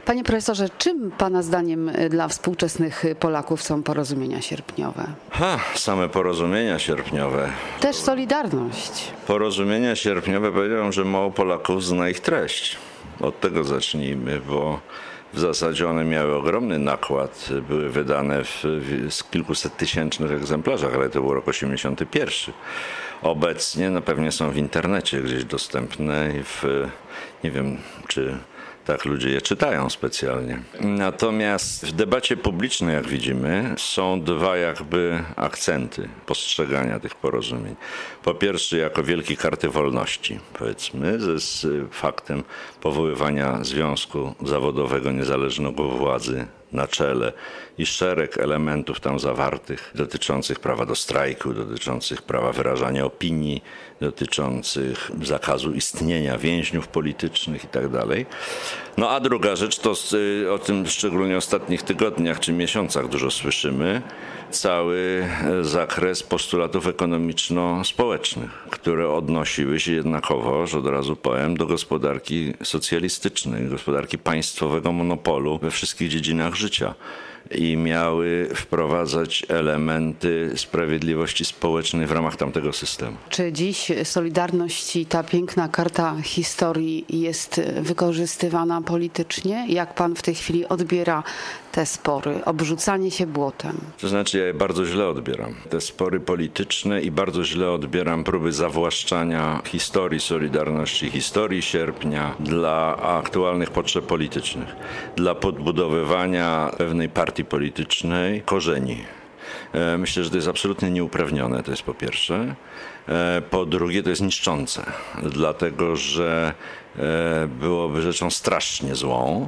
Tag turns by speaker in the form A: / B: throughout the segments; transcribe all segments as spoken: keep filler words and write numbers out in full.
A: Panie profesorze, czym pana zdaniem dla współczesnych Polaków są porozumienia sierpniowe?
B: Ha, same porozumienia sierpniowe.
A: Też Solidarność.
B: Porozumienia sierpniowe, powiedziałem, że mało Polaków zna ich treść. Od tego zacznijmy, bo w zasadzie one miały ogromny nakład, były wydane w, w kilkuset tysięcznych egzemplarzach, ale to był rok osiemdziesiąty pierwszy. Obecnie no pewnie są w internecie gdzieś dostępne i w, nie wiem, czy tak ludzie je czytają specjalnie. Natomiast w debacie publicznej, jak widzimy, są dwa jakby akcenty postrzegania tych porozumień. Po pierwsze, jako wielkie karty wolności, powiedzmy, ze z faktem powoływania związku zawodowego niezależnego władzy na czele i szereg elementów tam zawartych dotyczących prawa do strajku, dotyczących prawa wyrażania opinii, dotyczących zakazu istnienia więźniów politycznych i tak dalej. No a druga rzecz, to o tym szczególnie w ostatnich tygodniach czy miesiącach dużo słyszymy, cały zakres postulatów ekonomiczno-społecznych, które odnosiły się jednakowoż, od razu powiem, do gospodarki socjalistycznej, gospodarki państwowego monopolu we wszystkich dziedzinach życia i miały wprowadzać elementy sprawiedliwości społecznej w ramach tamtego systemu.
A: Czy dziś Solidarność i ta piękna karta historii jest wykorzystywana politycznie? Jak pan w tej chwili odbiera te spory, obrzucanie się błotem?
B: To znaczy, ja je bardzo źle odbieram. Te spory polityczne i bardzo źle odbieram próby zawłaszczania historii Solidarności, historii sierpnia dla aktualnych potrzeb politycznych, dla podbudowywania pewnej partii politycznej korzeni. Myślę, że to jest absolutnie nieuprawnione, to jest po pierwsze. Po drugie, to jest niszczące, dlatego że byłoby rzeczą strasznie złą,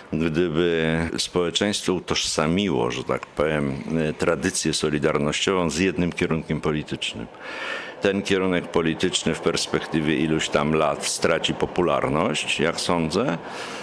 B: gdyby społeczeństwo utożsamiło, że tak powiem, tradycję solidarnościową z jednym kierunkiem politycznym. Ten kierunek polityczny w perspektywie iluś tam lat straci popularność, jak sądzę,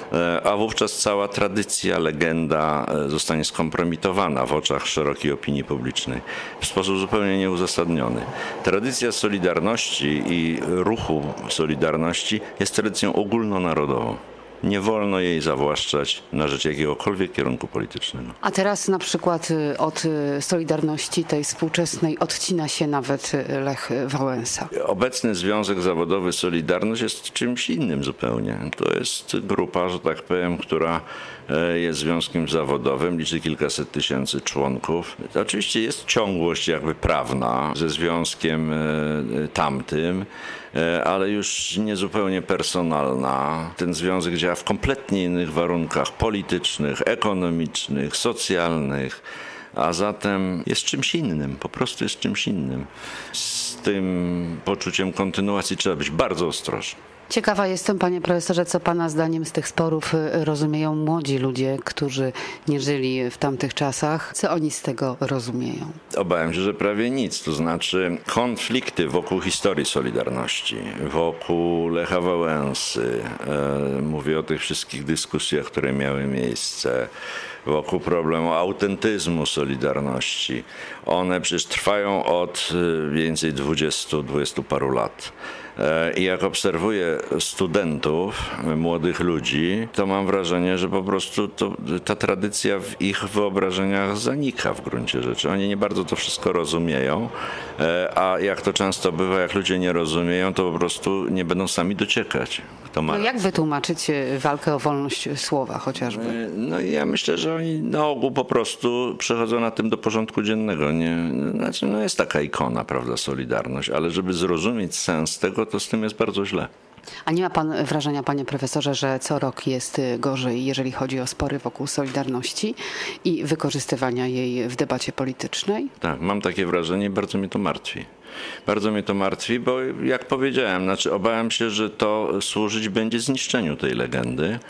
B: a wówczas cała tradycja, legenda zostanie skompromitowana w oczach szerokiej opinii publicznej w sposób zupełnie nieuzasadniony. Tradycja Solidarności i ruchu Solidarności jest tradycją ogólnonarodową. Nie wolno jej zawłaszczać na rzecz jakiegokolwiek kierunku politycznego.
A: A teraz na przykład od Solidarności tej współczesnej odcina się nawet Lech Wałęsa.
B: Obecny Związek Zawodowy Solidarność jest czymś innym zupełnie. To jest grupa, że tak powiem, która jest związkiem zawodowym, liczy kilkaset tysięcy członków. To oczywiście jest ciągłość jakby prawna ze związkiem tamtym, ale już nie zupełnie personalna. Ten związek działa w kompletnie innych warunkach politycznych, ekonomicznych, socjalnych, a zatem jest czymś innym, po prostu jest czymś innym. Z tym poczuciem kontynuacji trzeba być bardzo ostrożnym.
A: Ciekawa jestem, panie profesorze, co pana zdaniem z tych sporów rozumieją młodzi ludzie, którzy nie żyli w tamtych czasach. Co oni z tego rozumieją?
B: Obawiam się, że prawie nic. To znaczy konflikty wokół historii Solidarności, wokół Lecha Wałęsy, e, mówię o tych wszystkich dyskusjach, które miały miejsce, wokół problemu autentyzmu Solidarności. One przecież trwają od mniej więcej dwudziestu, dwudziestu paru lat. I jak obserwuję studentów, młodych ludzi, to mam wrażenie, że po prostu to, ta tradycja w ich wyobrażeniach zanika w gruncie rzeczy. Oni nie bardzo to wszystko rozumieją, a jak to często bywa, jak ludzie nie rozumieją, to po prostu nie będą sami dociekać. Kto ma...
A: No jak wytłumaczyć walkę o wolność słowa chociażby?
B: No ja myślę, że oni na ogół po prostu przechodzą na tym do porządku dziennego. Nie, znaczy, no jest taka ikona, prawda, Solidarność, ale żeby zrozumieć sens tego, to z tym jest bardzo źle.
A: A nie ma pan wrażenia, panie profesorze, że co rok jest gorzej, jeżeli chodzi o spory wokół Solidarności i wykorzystywania jej w debacie politycznej?
B: Tak, mam takie wrażenie i bardzo mnie to martwi. Bardzo mnie to martwi, bo jak powiedziałem, znaczy obawiam się, że to służyć będzie zniszczeniu tej legendy.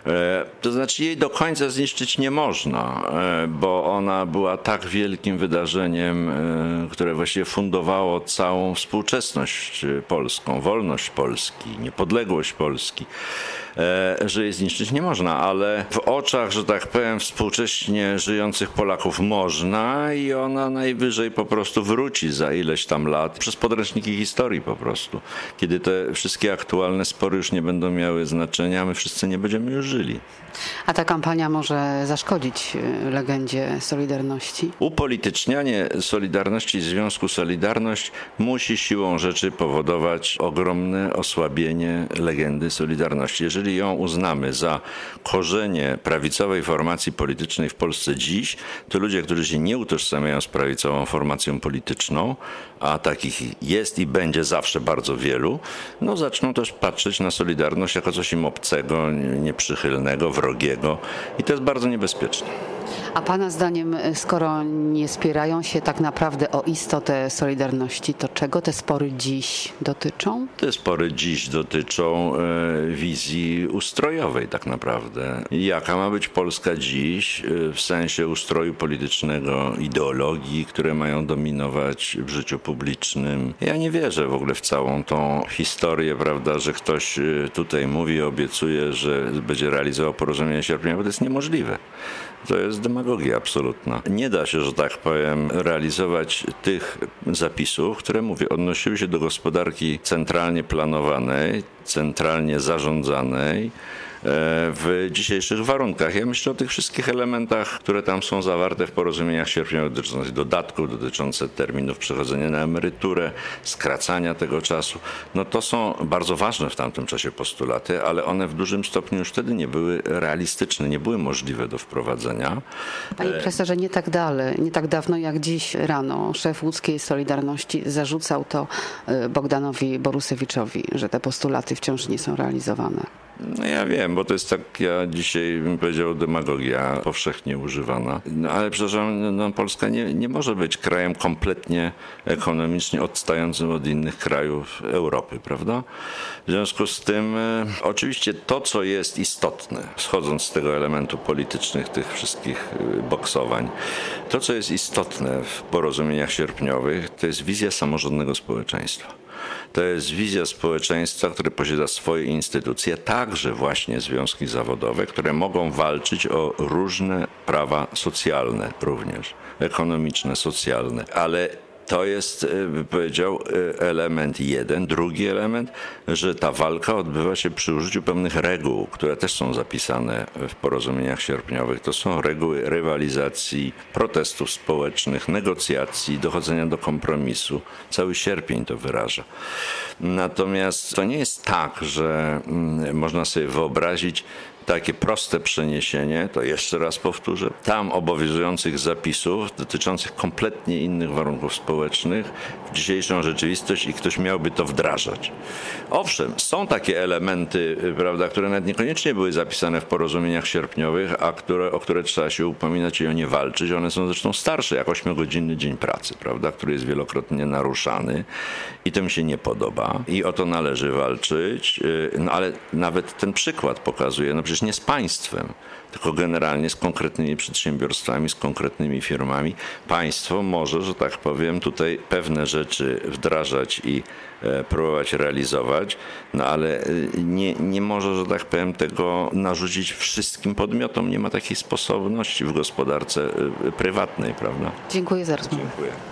B: To znaczy jej do końca zniszczyć nie można, bo ona była tak wielkim wydarzeniem, które właściwie fundowało całą współczesność polską, wolność Polski, niepodległość Polski. że jej zniszczyć nie można, ale w oczach, że tak powiem, współcześnie żyjących Polaków można i ona najwyżej po prostu wróci za ileś tam lat przez podręczniki historii po prostu, kiedy te wszystkie aktualne spory już nie będą miały znaczenia, my wszyscy nie będziemy już żyli.
A: A ta kampania może zaszkodzić legendzie Solidarności?
B: Upolitycznianie Solidarności i Związku Solidarność musi siłą rzeczy powodować ogromne osłabienie legendy Solidarności. Jeżeli ją uznamy za korzenie prawicowej formacji politycznej w Polsce dziś, to ludzie, którzy się nie utożsamiają z prawicową formacją polityczną, a takich jest i będzie zawsze bardzo wielu, no zaczną też patrzeć na Solidarność jako coś im obcego, nieprzychylnego, wrogiego i to jest bardzo niebezpieczne.
A: A pana zdaniem, skoro nie spierają się tak naprawdę o istotę Solidarności, to czego te spory dziś dotyczą?
B: Te spory dziś dotyczą e, wizji ustrojowej tak naprawdę. Jaka ma być Polska dziś e, w sensie ustroju politycznego, ideologii, które mają dominować w życiu publicznym. Ja nie wierzę w ogóle w całą tą historię, prawda, że ktoś e, tutaj mówi, obiecuje, że będzie realizował porozumienie sierpniowe, bo to jest niemożliwe. To jest demagogia absolutna. Nie da się, że tak powiem, realizować tych zapisów, które, mówię, odnosiły się do gospodarki centralnie planowanej, centralnie zarządzanej w dzisiejszych warunkach. Ja myślę o tych wszystkich elementach, które tam są zawarte w porozumieniach sierpniowych dotyczących dodatków, dotyczące terminów przechodzenia na emeryturę, skracania tego czasu. No to są bardzo ważne w tamtym czasie postulaty, ale one w dużym stopniu już wtedy nie były realistyczne, nie były możliwe do wprowadzenia.
A: Panie profesorze, nie tak dalej, nie tak dawno jak dziś rano szef łódzkiej Solidarności zarzucał to Bogdanowi Borusewiczowi, że te postulaty wciąż nie są realizowane.
B: No ja wiem, bo to jest tak, ja dzisiaj bym powiedział, demagogia powszechnie używana. No ale przepraszam, no Polska nie, nie może być krajem kompletnie ekonomicznie odstającym od innych krajów Europy, prawda? W związku z tym e, oczywiście to, co jest istotne, schodząc z tego elementu politycznych, tych wszystkich boksowań, to, co jest istotne w porozumieniach sierpniowych, to jest wizja samorządnego społeczeństwa. To jest wizja społeczeństwa, które posiada swoje instytucje, także właśnie związki zawodowe, które mogą walczyć o różne prawa socjalne również, ekonomiczne, socjalne, ale to jest, by powiedział, element jeden. Drugi element, że ta walka odbywa się przy użyciu pewnych reguł, które też są zapisane w porozumieniach sierpniowych. To są reguły rywalizacji, protestów społecznych, negocjacji, dochodzenia do kompromisu. Cały sierpień to wyraża. Natomiast to nie jest tak, że można sobie wyobrazić takie proste przeniesienie, to jeszcze raz powtórzę, tam obowiązujących zapisów dotyczących kompletnie innych warunków społecznych w dzisiejszą rzeczywistość i ktoś miałby to wdrażać. Owszem, są takie elementy, prawda, które nawet niekoniecznie były zapisane w porozumieniach sierpniowych, a które, o które trzeba się upominać i o nie walczyć. One są zresztą starsze, jak ośmiogodzinny dzień pracy, prawda, który jest wielokrotnie naruszany i to mi się nie podoba i o to należy walczyć, no ale nawet ten przykład pokazuje, no przecież nie z państwem, tylko generalnie z konkretnymi przedsiębiorstwami, z konkretnymi firmami. Państwo może, że tak powiem, tutaj pewne rzeczy wdrażać i e, próbować realizować, no ale nie, nie może, że tak powiem, tego narzucić wszystkim podmiotom. Nie ma takiej sposobności w gospodarce e, prywatnej, prawda?
A: Dziękuję za rozmowę.
B: Dziękuję.